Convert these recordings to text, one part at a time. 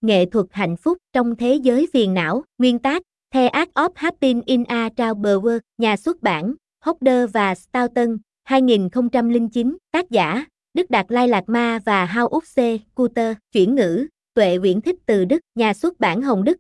nghệ thuật hạnh phúc trong thế giới phiền não, nguyên tác, The Art of Happiness in a Troubled World, nhà xuất bản, Hodder và Stoughton, 2009, tác giả, Đức Đạt Lai Lạt Ma và Howard C. Cutter, chuyển ngữ, Tuệ Uyển Thích từ Đức, nhà xuất bản Hồng Đức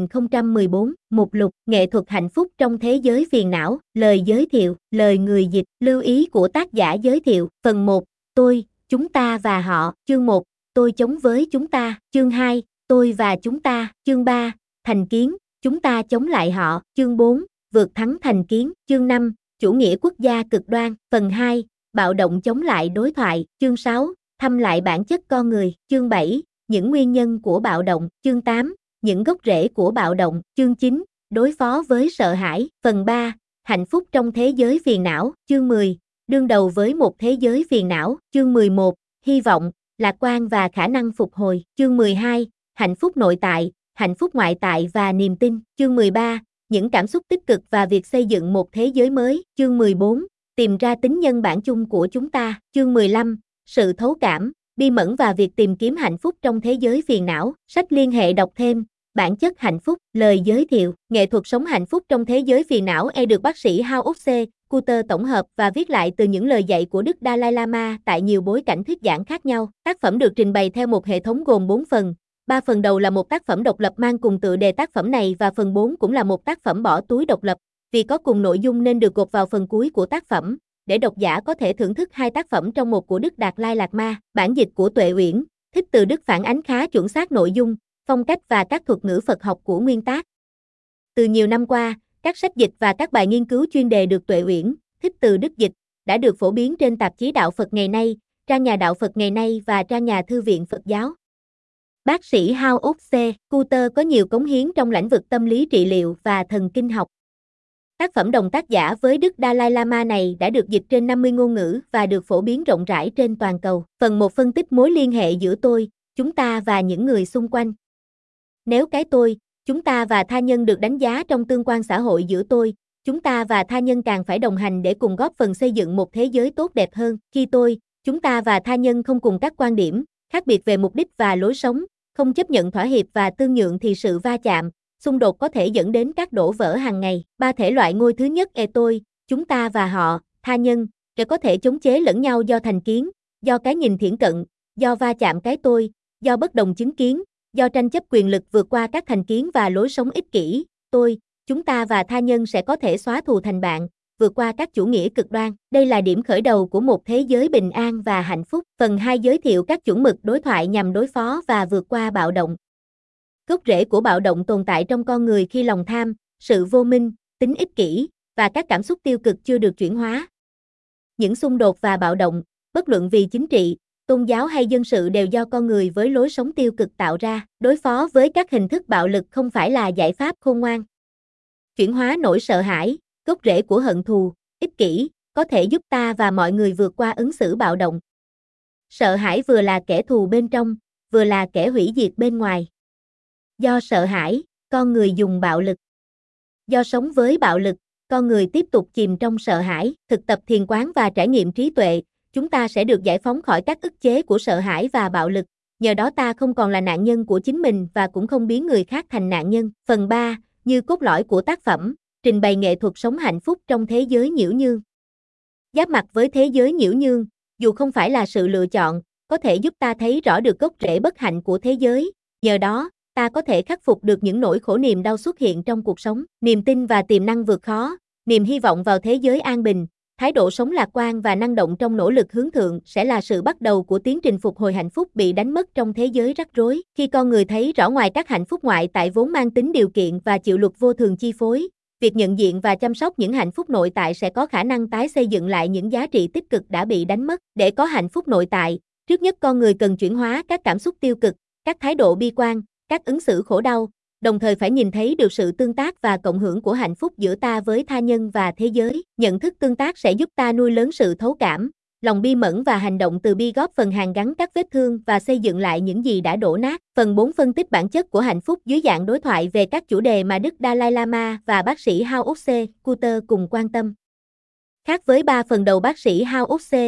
2014, mục lục, nghệ thuật hạnh phúc trong thế giới phiền não, lời giới thiệu, lời người dịch, lưu ý của tác giả giới thiệu, phần 1, tôi, chúng ta và họ, chương 1, tôi chống với chúng ta, chương 2, tôi và chúng ta, chương 3, thành kiến, chúng ta chống lại họ, chương 4, vượt thắng thành kiến, chương 5, chủ nghĩa quốc gia cực đoan, phần 2, bạo động chống lại đối thoại, chương 6, thăm lại bản chất con người, chương 7, những nguyên nhân của bạo động, chương 8, những gốc rễ của bạo động, chương 9, đối phó với sợ hãi, phần 3, hạnh phúc trong thế giới phiền não, chương 10, đương đầu với một thế giới phiền não, chương 11, hy vọng, lạc quan và khả năng phục hồi, chương 12, hạnh phúc nội tại, hạnh phúc ngoại tại và niềm tin, chương 13, những cảm xúc tích cực và việc xây dựng một thế giới mới, chương 14, tìm ra tính nhân bản chung của chúng ta, chương 15, sự thấu cảm, bi mẫn và việc tìm kiếm hạnh phúc trong thế giới phiền não, sách liên hệ đọc thêm, bản chất hạnh phúc, lời giới thiệu, nghệ thuật sống hạnh phúc trong thế giới phiền não được bác sĩ Howard C. Cutter tổng hợp và viết lại từ những lời dạy của Đức Dalai Lama tại nhiều bối cảnh thuyết giảng khác nhau. Tác phẩm được trình bày theo một hệ thống gồm 4 phần. 3 phần đầu là một tác phẩm độc lập mang cùng tựa đề tác phẩm này và phần 4 cũng là một tác phẩm bỏ túi độc lập. Vì có cùng nội dung nên được gộp vào phần cuối của tác phẩm, để độc giả có thể thưởng thức hai tác phẩm trong một của Đức Đạt Lai Lạt Ma. Bản dịch của Tuệ Uyển Thích từ Đức phản ánh khá chuẩn xác nội dung, phong cách và các thuật ngữ Phật học của nguyên tác. Từ nhiều năm qua, các sách dịch và các bài nghiên cứu chuyên đề được Tuệ Uyển Thích từ Đức dịch đã được phổ biến trên tạp chí Đạo Phật ngày nay, trang nhà Đạo Phật ngày nay và trang nhà Thư viện Phật giáo. Bác sĩ Howard C. Cutter có nhiều cống hiến trong lĩnh vực tâm lý trị liệu và thần kinh học. Tác phẩm đồng tác giả với Đức Dalai Lama này đã được dịch trên 50 ngôn ngữ và được phổ biến rộng rãi trên toàn cầu. Phần 1 phân tích mối liên hệ giữa tôi, chúng ta và những người xung quanh. Nếu cái tôi, chúng ta và tha nhân được đánh giá trong tương quan xã hội giữa tôi, chúng ta và tha nhân càng phải đồng hành để cùng góp phần xây dựng một thế giới tốt đẹp hơn. Khi tôi, chúng ta và tha nhân không cùng các quan điểm, khác biệt về mục đích và lối sống, không chấp nhận thỏa hiệp và tương nhượng thì sự va chạm, xung đột có thể dẫn đến các đổ vỡ hàng ngày. 3 thể loại ngôi thứ nhất tôi, chúng ta và họ, tha nhân, có thể chống chế lẫn nhau do thành kiến, do cái nhìn thiển cận, do va chạm cái tôi, do bất đồng chứng kiến, do tranh chấp quyền lực vượt qua các thành kiến và lối sống ích kỷ. Tôi, chúng ta và tha nhân sẽ có thể xóa thù thành bạn, vượt qua các chủ nghĩa cực đoan. Đây là điểm khởi đầu của một thế giới bình an và hạnh phúc. Phần 2 giới thiệu các chuẩn mực đối thoại nhằm đối phó và vượt qua bạo động. Gốc rễ của bạo động tồn tại trong con người khi lòng tham, sự vô minh, tính ích kỷ và các cảm xúc tiêu cực chưa được chuyển hóa. Những xung đột và bạo động, bất luận vì chính trị, tôn giáo hay dân sự đều do con người với lối sống tiêu cực tạo ra. Đối phó với các hình thức bạo lực không phải là giải pháp khôn ngoan. Chuyển hóa nỗi sợ hãi, gốc rễ của hận thù, ích kỷ, có thể giúp ta và mọi người vượt qua ứng xử bạo động. Sợ hãi vừa là kẻ thù bên trong, vừa là kẻ hủy diệt bên ngoài. Do sợ hãi, con người dùng bạo lực. Do sống với bạo lực, con người tiếp tục chìm trong sợ hãi. Thực tập thiền quán và trải nghiệm trí tuệ, chúng ta sẽ được giải phóng khỏi các ức chế của sợ hãi và bạo lực. Nhờ đó ta không còn là nạn nhân của chính mình và cũng không biến người khác thành nạn nhân. Phần 3, như cốt lõi của tác phẩm, trình bày nghệ thuật sống hạnh phúc trong thế giới nhiễu nhương. Giáp mặt với thế giới nhiễu nhương, dù không phải là sự lựa chọn, có thể giúp ta thấy rõ được gốc rễ bất hạnh của thế giới. Nhờ đó, ta có thể khắc phục được những nỗi khổ niềm đau xuất hiện trong cuộc sống. Niềm tin và tiềm năng vượt khó, niềm hy vọng vào thế giới an bình, thái độ sống lạc quan và năng động trong nỗ lực hướng thượng sẽ là sự bắt đầu của tiến trình phục hồi hạnh phúc bị đánh mất trong thế giới rắc rối. Khi con người thấy rõ ngoài các hạnh phúc ngoại tại vốn mang tính điều kiện và chịu luật vô thường chi phối, việc nhận diện và chăm sóc những hạnh phúc nội tại sẽ có khả năng tái xây dựng lại những giá trị tích cực đã bị đánh mất. Để có hạnh phúc nội tại, trước nhất con người cần chuyển hóa các cảm xúc tiêu cực, các thái độ bi quan, các ứng xử khổ đau, đồng thời phải nhìn thấy được sự tương tác và cộng hưởng của hạnh phúc giữa ta với tha nhân và thế giới. Nhận thức tương tác sẽ giúp ta nuôi lớn sự thấu cảm, lòng bi mẫn và hành động từ bi góp phần hàn gắn các vết thương và xây dựng lại những gì đã đổ nát. Phần 4 phân tích bản chất của hạnh phúc dưới dạng đối thoại về các chủ đề mà Đức Dalai Lama và bác sĩ Howard C. Cutter cùng quan tâm. Khác với 3 phần đầu bác sĩ Howard C.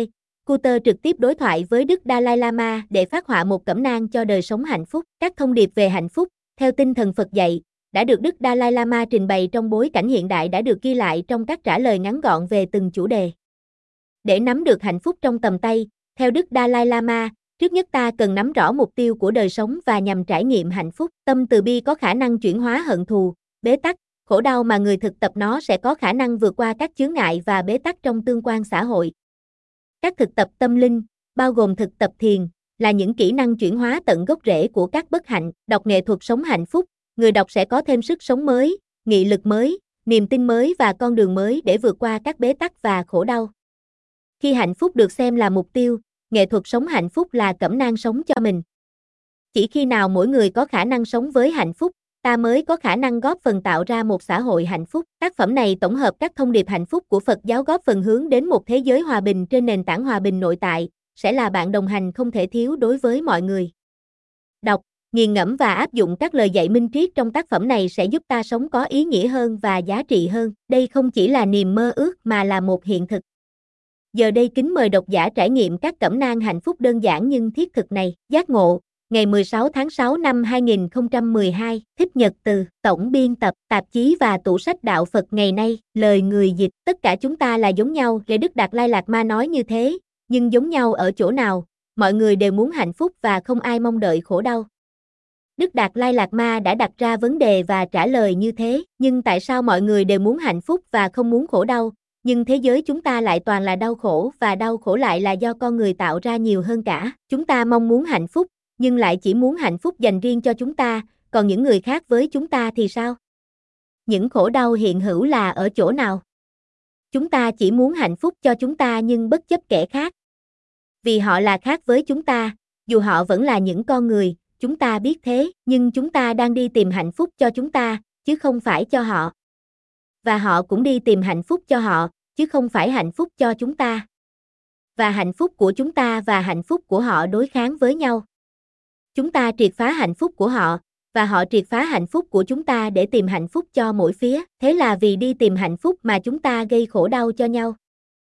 Scooter trực tiếp đối thoại với Đức Dalai Lama để phát họa một cẩm nang cho đời sống hạnh phúc. Các thông điệp về hạnh phúc, theo tinh thần Phật dạy, đã được Đức Dalai Lama trình bày trong bối cảnh hiện đại đã được ghi lại trong các trả lời ngắn gọn về từng chủ đề. Để nắm được hạnh phúc trong tầm tay, theo Đức Dalai Lama, trước nhất ta cần nắm rõ mục tiêu của đời sống và nhằm trải nghiệm hạnh phúc. Tâm từ bi có khả năng chuyển hóa hận thù, bế tắc, khổ đau mà người thực tập nó sẽ có khả năng vượt qua các chướng ngại và bế tắc trong tương quan xã hội. Các thực tập tâm linh, bao gồm thực tập thiền, là những kỹ năng chuyển hóa tận gốc rễ của các bất hạnh. Đọc nghệ thuật sống hạnh phúc, người đọc sẽ có thêm sức sống mới, nghị lực mới, niềm tin mới và con đường mới để vượt qua các bế tắc và khổ đau. Khi hạnh phúc được xem là mục tiêu, nghệ thuật sống hạnh phúc là cẩm nang sống cho mình. Chỉ khi nào mỗi người có khả năng sống với hạnh phúc, ta mới có khả năng góp phần tạo ra một xã hội hạnh phúc. Tác phẩm này tổng hợp các thông điệp hạnh phúc của Phật giáo góp phần hướng đến một thế giới hòa bình trên nền tảng hòa bình nội tại, sẽ là bạn đồng hành không thể thiếu đối với mọi người. Đọc, nghiền ngẫm và áp dụng các lời dạy minh triết trong tác phẩm này sẽ giúp ta sống có ý nghĩa hơn và giá trị hơn. Đây không chỉ là niềm mơ ước mà là một hiện thực. Giờ đây kính mời độc giả trải nghiệm các cẩm nang hạnh phúc đơn giản nhưng thiết thực này. Giác ngộ, ngày 16 tháng 6 năm 2012, Thích Nhật Từ, Tổng biên tập, tạp chí và tủ sách Đạo Phật ngày nay, lời người dịch, tất cả chúng ta là giống nhau, Lê Đức Đạt Lai Lạt Ma nói như thế, nhưng giống nhau ở chỗ nào, mọi người đều muốn hạnh phúc và không ai mong đợi khổ đau. Đức Đạt Lai Lạt Ma đã đặt ra vấn đề và trả lời như thế, nhưng tại sao mọi người đều muốn hạnh phúc và không muốn khổ đau? Nhưng thế giới chúng ta lại toàn là đau khổ và đau khổ lại là do con người tạo ra nhiều hơn cả. Chúng ta mong muốn hạnh phúc, nhưng lại chỉ muốn hạnh phúc dành riêng cho chúng ta, còn những người khác với chúng ta thì sao? Những khổ đau hiện hữu là ở chỗ nào? Chúng ta chỉ muốn hạnh phúc cho chúng ta nhưng bất chấp kẻ khác. Vì họ là khác với chúng ta, dù họ vẫn là những con người, chúng ta biết thế, nhưng chúng ta đang đi tìm hạnh phúc cho chúng ta, chứ không phải cho họ. Và họ cũng đi tìm hạnh phúc cho họ, chứ không phải hạnh phúc cho chúng ta. Và hạnh phúc của chúng ta và hạnh phúc của họ đối kháng với nhau. Chúng ta triệt phá hạnh phúc của họ, và họ triệt phá hạnh phúc của chúng ta để tìm hạnh phúc cho mỗi phía. Thế là vì đi tìm hạnh phúc mà chúng ta gây khổ đau cho nhau.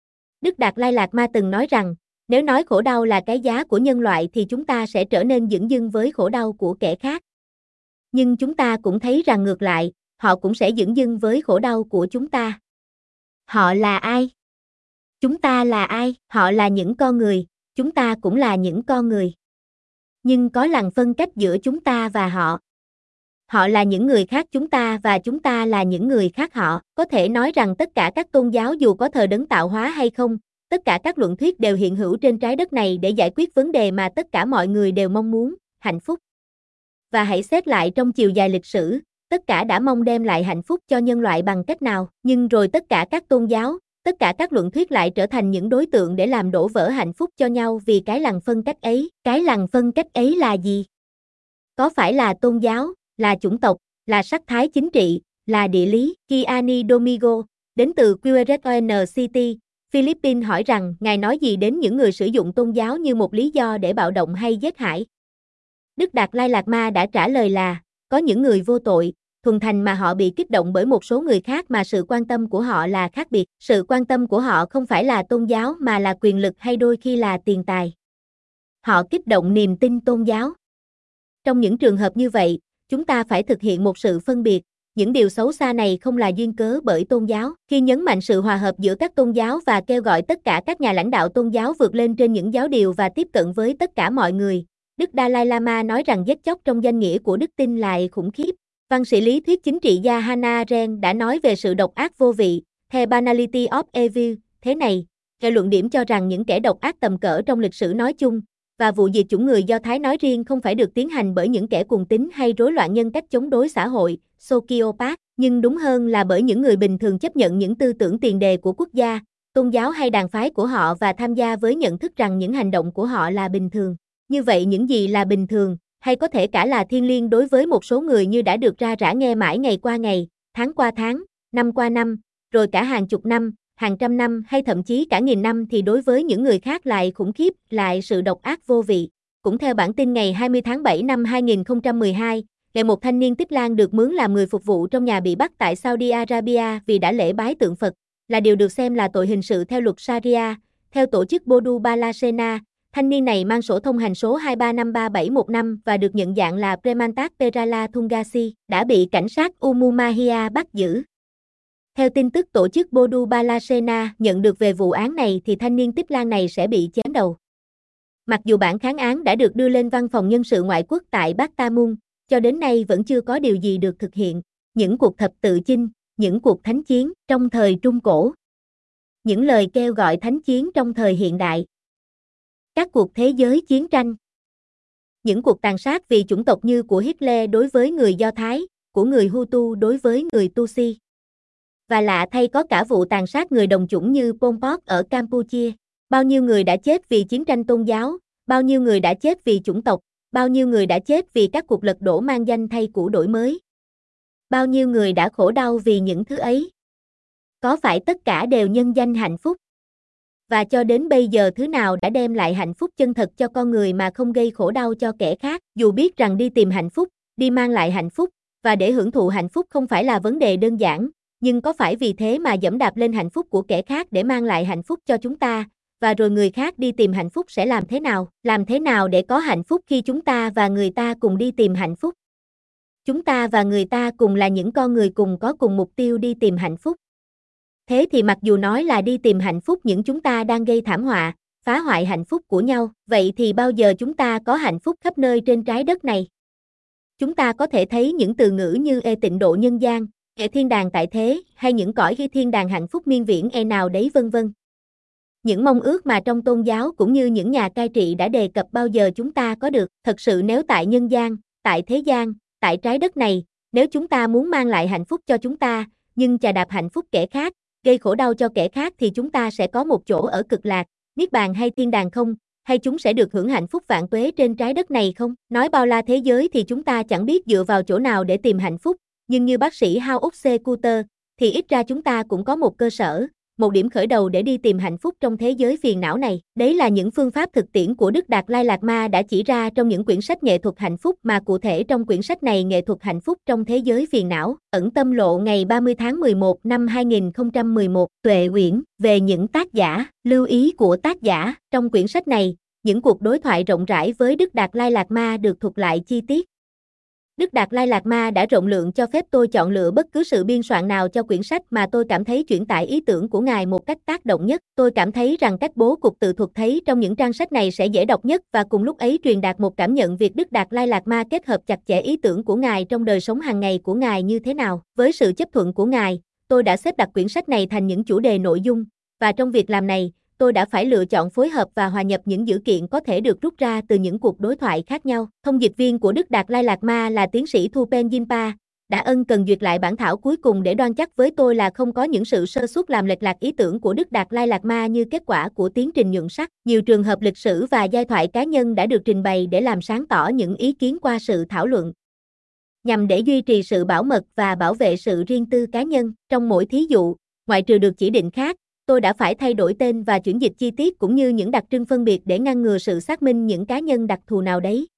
Đức Đạt Lai Lạt Ma từng nói rằng, nếu nói khổ đau là cái giá của nhân loại thì chúng ta sẽ trở nên dửng dưng với khổ đau của kẻ khác. Nhưng chúng ta cũng thấy rằng ngược lại, họ cũng sẽ dửng dưng với khổ đau của chúng ta. Họ là ai? Chúng ta là ai? Họ là những con người, chúng ta cũng là những con người. Nhưng có lằn phân cách giữa chúng ta và họ. Họ là những người khác chúng ta và chúng ta là những người khác họ. Có thể nói rằng tất cả các tôn giáo dù có thờ đấng tạo hóa hay không, tất cả các luận thuyết đều hiện hữu trên trái đất này để giải quyết vấn đề mà tất cả mọi người đều mong muốn, hạnh phúc. Và hãy xét lại trong chiều dài lịch sử, tất cả đã mong đem lại hạnh phúc cho nhân loại bằng cách nào, nhưng rồi tất cả các tôn giáo, tất cả các luận thuyết lại trở thành những đối tượng để làm đổ vỡ hạnh phúc cho nhau vì cái lằn phân cách ấy. Cái lằn phân cách ấy là gì? Có phải là tôn giáo, là chủng tộc, là sắc thái chính trị, là địa lý? Kiani Domingo, đến từ QRSON City, Philippines hỏi rằng Ngài nói gì đến những người sử dụng tôn giáo như một lý do để bạo động hay giết hại? Đức Đạt Lai Lạt Ma đã trả lời là, có những người vô tội, thuần thành mà họ bị kích động bởi một số người khác mà sự quan tâm của họ là khác biệt. Sự quan tâm của họ không phải là tôn giáo mà là quyền lực hay đôi khi là tiền tài. Họ kích động niềm tin tôn giáo. Trong những trường hợp như vậy, chúng ta phải thực hiện một sự phân biệt. Những điều xấu xa này không là duyên cớ bởi tôn giáo. Khi nhấn mạnh sự hòa hợp giữa các tôn giáo và kêu gọi tất cả các nhà lãnh đạo tôn giáo vượt lên trên những giáo điều và tiếp cận với tất cả mọi người, Đức Dalai Lama nói rằng giết chóc trong danh nghĩa của đức tin là khủng khiếp. Văn sĩ lý thuyết chính trị gia Hannah Arendt đã nói về sự độc ác vô vị, The Banality of Evil, thế này, về luận điểm cho rằng những kẻ độc ác tầm cỡ trong lịch sử nói chung, và vụ diệt chủng người Do Thái nói riêng không phải được tiến hành bởi những kẻ cuồng tín hay rối loạn nhân cách chống đối xã hội, sociopath, nhưng đúng hơn là bởi những người bình thường chấp nhận những tư tưởng tiền đề của quốc gia, tôn giáo hay đàn phái của họ và tham gia với nhận thức rằng những hành động của họ là bình thường. Như vậy những gì là bình thường, hay có thể cả là thiêng liêng đối với một số người như đã được ra rã nghe mãi ngày qua ngày, tháng qua tháng, năm qua năm, rồi cả hàng chục năm, hàng trăm năm hay thậm chí cả nghìn năm thì đối với những người khác lại khủng khiếp, lại sự độc ác vô vị. Cũng theo bản tin ngày 20 tháng 7 năm 2012, lại một thanh niên Tích Lan được mướn làm người phục vụ trong nhà bị bắt tại Saudi Arabia vì đã lễ bái tượng Phật, là điều được xem là tội hình sự theo luật Sharia, Theo tổ chức Bodu Balasena, thanh niên này mang sổ thông hành số 2353715 và được nhận dạng là Premantak Perala Thungasi, đã bị cảnh sát Umumahia bắt giữ. Theo tin tức tổ chức Bodu Balasena nhận được về vụ án này thì thanh niên Tích Lan này sẽ bị chém đầu. Mặc dù bản kháng án đã được đưa lên văn phòng nhân sự ngoại quốc tại Battamun, cho đến nay vẫn chưa có điều gì được thực hiện. Những cuộc thập tự chinh, những cuộc thánh chiến trong thời Trung Cổ, những lời kêu gọi thánh chiến trong thời hiện đại, các cuộc thế giới chiến tranh, những cuộc tàn sát vì chủng tộc như của Hitler đối với người Do Thái, của người Hutu đối với người Tutsi. Và lạ thay có cả vụ tàn sát người đồng chủng như Pol Pot ở Campuchia. Bao nhiêu người đã chết vì chiến tranh tôn giáo, bao nhiêu người đã chết vì chủng tộc, bao nhiêu người đã chết vì các cuộc lật đổ mang danh thay cũ đổi mới. Bao nhiêu người đã khổ đau vì những thứ ấy. Có phải tất cả đều nhân danh hạnh phúc? Và cho đến bây giờ thứ nào đã đem lại hạnh phúc chân thật cho con người mà không gây khổ đau cho kẻ khác? Dù biết rằng đi tìm hạnh phúc, đi mang lại hạnh phúc, và để hưởng thụ hạnh phúc không phải là vấn đề đơn giản, nhưng có phải vì thế mà giẫm đạp lên hạnh phúc của kẻ khác để mang lại hạnh phúc cho chúng ta, và rồi người khác đi tìm hạnh phúc sẽ làm thế nào? Làm thế nào để có hạnh phúc khi chúng ta và người ta cùng đi tìm hạnh phúc? Chúng ta và người ta cùng là những con người có cùng mục tiêu đi tìm hạnh phúc. Thế thì mặc dù nói là đi tìm hạnh phúc nhưng chúng ta đang gây thảm họa, phá hoại hạnh phúc của nhau, vậy thì bao giờ chúng ta có hạnh phúc khắp nơi trên trái đất này? Chúng ta có thể thấy những từ ngữ như tịnh độ nhân gian, thiên đàng tại thế, hay những cõi thiên đàng hạnh phúc miên viễn nào đấy vân vân. Những mong ước mà trong tôn giáo cũng như những nhà cai trị đã đề cập bao giờ chúng ta có được. Thật sự nếu tại nhân gian, tại thế gian, tại trái đất này, nếu chúng ta muốn mang lại hạnh phúc cho chúng ta, nhưng chà đạp hạnh phúc kẻ khác, gây khổ đau cho kẻ khác thì chúng ta sẽ có một chỗ ở cực lạc, niết bàn hay thiên đàng không? Hay chúng sẽ được hưởng hạnh phúc vạn tuế trên trái đất này không? Nói bao la thế giới thì chúng ta chẳng biết dựa vào chỗ nào để tìm hạnh phúc, nhưng như bác sĩ Howard C. Cutter, thì ít ra chúng ta cũng có một cơ sở, một điểm khởi đầu để đi tìm hạnh phúc trong thế giới phiền não này. Đấy là những phương pháp thực tiễn của Đức Đạt Lai Lạt Ma đã chỉ ra trong những quyển sách nghệ thuật hạnh phúc, mà cụ thể trong quyển sách này Nghệ thuật hạnh phúc trong thế giới phiền não, ẩn tâm lộ ngày 30 tháng 11 năm 2011, Tuệ Uyển, về những tác giả, lưu ý của tác giả. Trong quyển sách này, những cuộc đối thoại rộng rãi với Đức Đạt Lai Lạt Ma được thuật lại chi tiết. Đức Đạt Lai Lạt Ma đã rộng lượng cho phép tôi chọn lựa bất cứ sự biên soạn nào cho quyển sách mà tôi cảm thấy chuyển tải ý tưởng của Ngài một cách tác động nhất. Tôi cảm thấy rằng cách bố cục tự thuật thấy trong những trang sách này sẽ dễ đọc nhất và cùng lúc ấy truyền đạt một cảm nhận việc Đức Đạt Lai Lạt Ma kết hợp chặt chẽ ý tưởng của Ngài trong đời sống hàng ngày của Ngài như thế nào. Với sự chấp thuận của Ngài, tôi đã xếp đặt quyển sách này thành những chủ đề nội dung, và trong việc làm này, tôi đã phải lựa chọn phối hợp và hòa nhập những dữ kiện có thể được rút ra từ những cuộc đối thoại khác nhau. Thông dịch viên của Đức Đạt Lai Lạt Ma là tiến sĩ Thu Pen Jinpa, đã ân cần duyệt lại bản thảo cuối cùng để đoan chắc với tôi là không có những sự sơ suất làm lệch lạc ý tưởng của Đức Đạt Lai Lạt Ma như kết quả của tiến trình nhuận sắc. Nhiều trường hợp lịch sử và giai thoại cá nhân đã được trình bày để làm sáng tỏ những ý kiến qua sự thảo luận, nhằm để duy trì sự bảo mật và bảo vệ sự riêng tư cá nhân. Trong mỗi thí dụ, ngoại trừ được chỉ định khác, tôi đã phải thay đổi tên và chuyển dịch chi tiết cũng như những đặc trưng phân biệt để ngăn ngừa sự xác minh những cá nhân đặc thù nào đấy.